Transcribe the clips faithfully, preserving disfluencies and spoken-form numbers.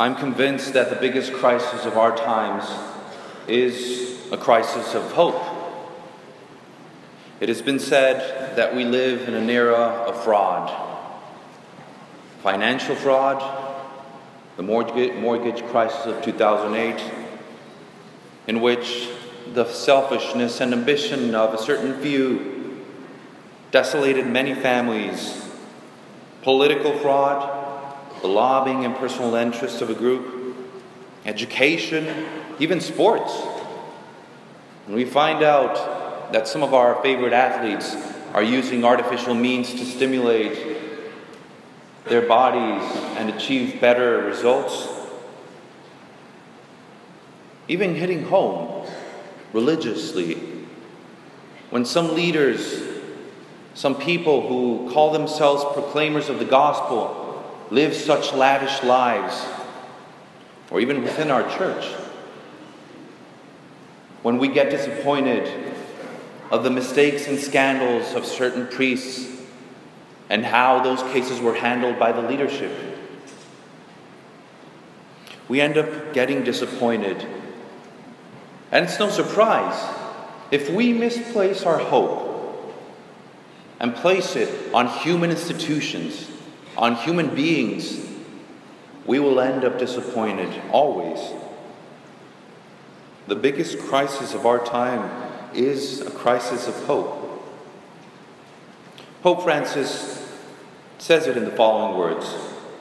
I'm convinced that the biggest crisis of our times is a crisis of hope. It has been said that we live in an era of fraud. Financial fraud, the mortgage, mortgage crisis of two thousand eight, in which the selfishness and ambition of a certain few desolated many families, political fraud, the lobbying and personal interests of a group, education, even sports. And we find out that some of our favorite athletes are using artificial means to stimulate their bodies and achieve better results. Even hitting home religiously, when some leaders, some people who call themselves proclaimers of the gospel, live such lavish lives, or even within our church, when we get disappointed of the mistakes and scandals of certain priests and how those cases were handled by the leadership, we end up getting disappointed. And it's no surprise if we misplace our hope and place it on human institutions, on human beings, we will end up disappointed, always. The biggest crisis of our time is a crisis of hope. Pope Francis says it in the following words: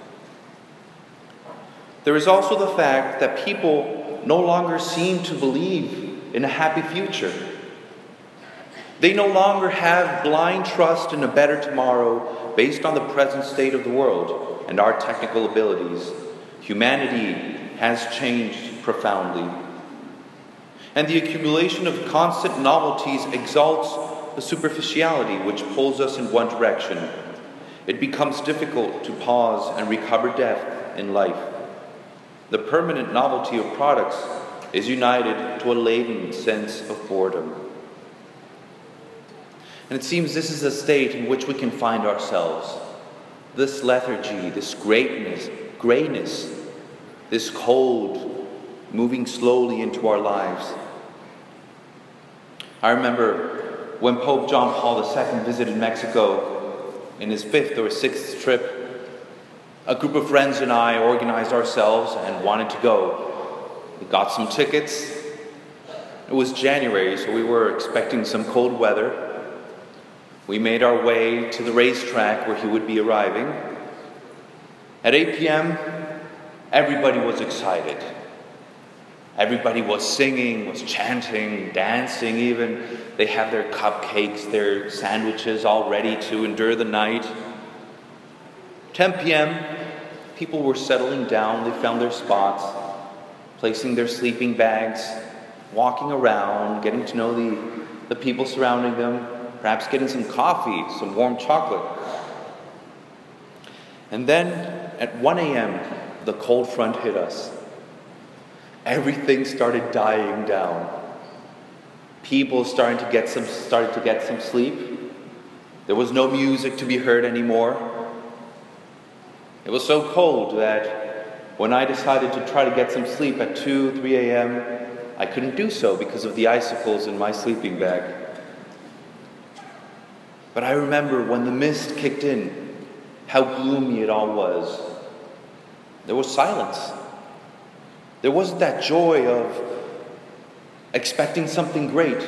"There is also the fact that people no longer seem to believe in a happy future. They no longer have blind trust in a better tomorrow based on the present state of the world and our technical abilities. Humanity has changed profoundly. And the accumulation of constant novelties exalts the superficiality which pulls us in one direction. It becomes difficult to pause and recover depth in life. The permanent novelty of products is united to a latent sense of boredom." And it seems this is a state in which we can find ourselves. This lethargy, this greatness, grayness, this cold, moving slowly into our lives. I remember when Pope John Paul the Second visited Mexico in his fifth or sixth trip, a group of friends and I organized ourselves and wanted to go. We got some tickets. It was January, so we were expecting some cold weather. We made our way to the racetrack where he would be arriving. At eight p.m., everybody was excited. Everybody was singing, was chanting, dancing even. They have their cupcakes, their sandwiches all ready to endure the night. ten p.m., people were settling down. They found their spots, placing their sleeping bags, walking around, getting to know the, the people surrounding them, perhaps getting some coffee, some warm chocolate. And then at one a.m., the cold front hit us. Everything started dying down. People starting to get some, started to get some sleep. There was no music to be heard anymore. It was so cold that when I decided to try to get some sleep at two, three a.m., I couldn't do so because of the icicles in my sleeping bag. But I remember when the mist kicked in, how gloomy it all was. There was silence. There wasn't that joy of expecting something great.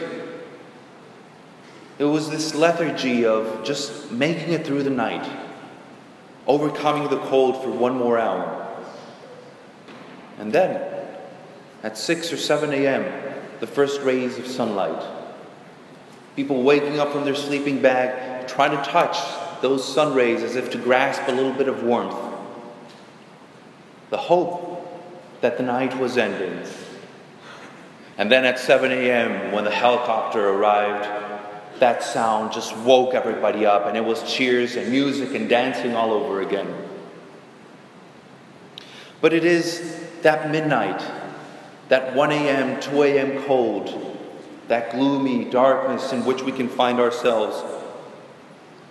It was this lethargy of just making it through the night, overcoming the cold for one more hour. And then, at six or seven a.m., the first rays of sunlight. People waking up from their sleeping bag, trying to touch those sun rays as if to grasp a little bit of warmth. The hope that the night was ending. And then at seven a.m., when the helicopter arrived, that sound just woke everybody up, and it was cheers and music and dancing all over again. But it is that midnight, that one a.m., two a.m. cold, that gloomy darkness in which we can find ourselves,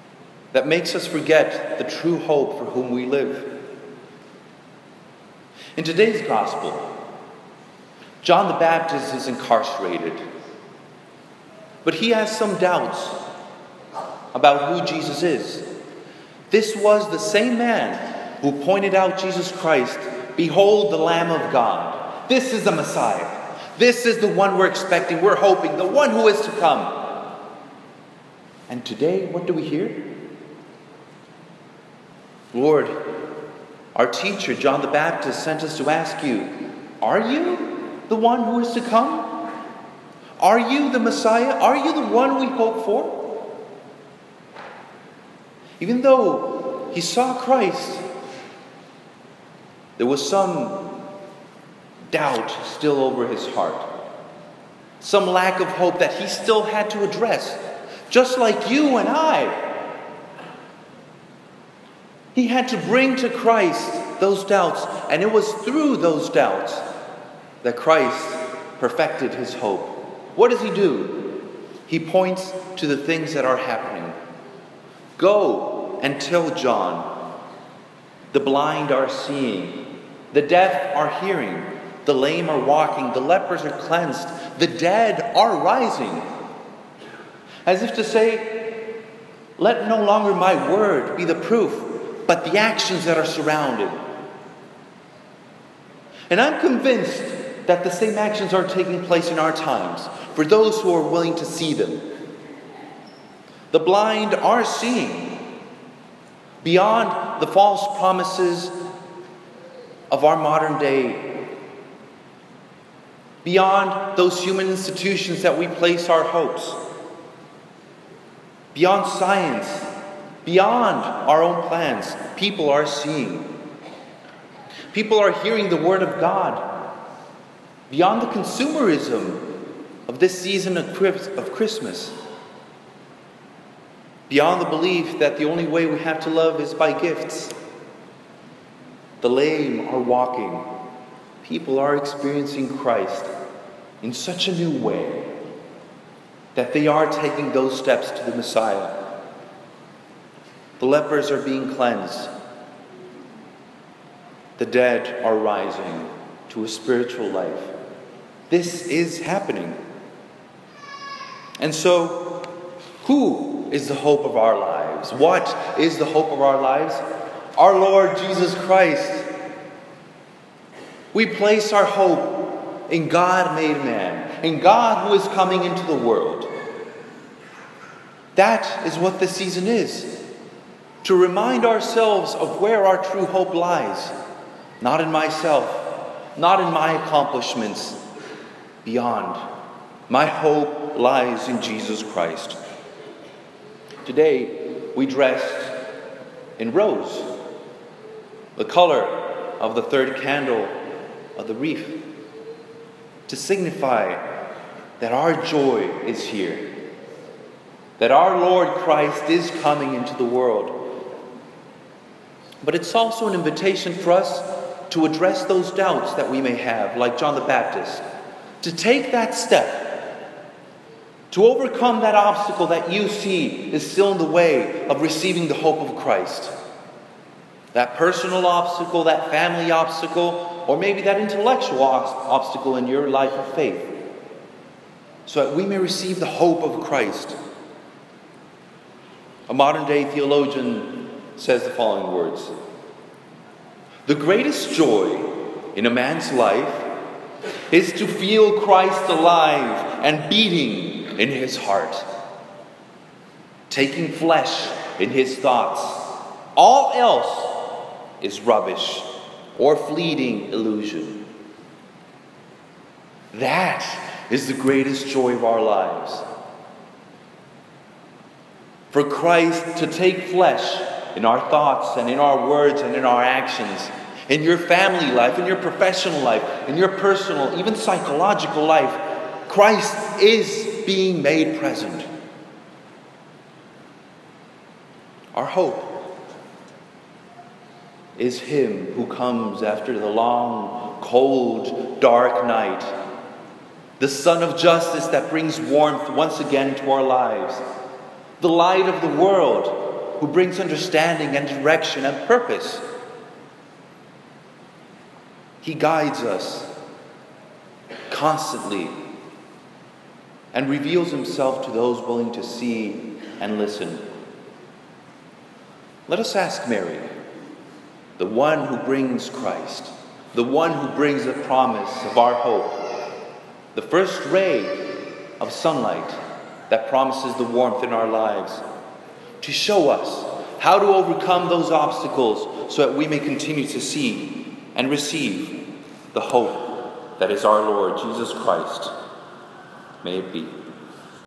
that makes us forget the true hope for whom we live. In today's gospel, John the Baptist is incarcerated, but he has some doubts about who Jesus is. This was the same man who pointed out Jesus Christ. Behold the Lamb of God. This is the Messiah. This is the one we're expecting, we're hoping, the one who is to come. And today, what do we hear? Lord, our teacher, John the Baptist, sent us to ask you, are you the one who is to come? Are you the Messiah? Are you the one we hope for? Even though he saw Christ, there was some doubt still over his heart. Some lack of hope that he still had to address. Just like you and I. He had to bring to Christ those doubts, and it was through those doubts that Christ perfected his hope. What does he do? He points to the things that are happening. Go and tell John, the blind are seeing, the deaf are hearing, the lame are walking, the lepers are cleansed, the dead are rising. As if to say, let no longer my word be the proof, but the actions that are surrounded. And I'm convinced that the same actions are taking place in our times for those who are willing to see them. The blind are seeing beyond the false promises of our modern day, beyond those human institutions that we place our hopes, beyond science, beyond our own plans. People are seeing. People are hearing the word of God. Beyond the consumerism of this season of Christmas. Beyond the belief that the only way we have to love is by gifts. The lame are walking. People are experiencing Christ in such a new way that they are taking those steps to the Messiah. The lepers are being cleansed. The dead are rising to a spiritual life. This is happening. And so, who is the hope of our lives? What is the hope of our lives? Our Lord Jesus Christ. We place our hope in God made man, in God who is coming into the world. That is what this season is. To remind ourselves of where our true hope lies. Not in myself, not in my accomplishments. Beyond. My hope lies in Jesus Christ. Today, we dressed in rose, the color of the third candle of the wreath, to signify that our joy is here, that our Lord Christ is coming into the world. But it's also an invitation for us to address those doubts that we may have, like John the Baptist, to take that step, to overcome that obstacle that you see is still in the way of receiving the hope of Christ. That personal obstacle, that family obstacle, or maybe that intellectual obstacle in your life of faith, so that we may receive the hope of Christ. A modern day theologian says the following words: the greatest joy in a man's life is to feel Christ alive and beating in his heart, taking flesh in his thoughts. All else is rubbish or fleeting illusion. That is the greatest joy of our lives. For Christ to take flesh in our thoughts and in our words and in our actions, in your family life, in your professional life, in your personal, even psychological life, Christ is being made present. Our hope is Him who comes after the long, cold, dark night, the Sun of Justice that brings warmth once again to our lives, the light of the world who brings understanding and direction and purpose. He guides us constantly and reveals himself to those willing to see and listen. Let us ask Mary, the one who brings Christ, the one who brings the promise of our hope, the first ray of sunlight that promises the warmth in our lives, to show us how to overcome those obstacles so that we may continue to see and receive the hope that is our Lord Jesus Christ. May it be.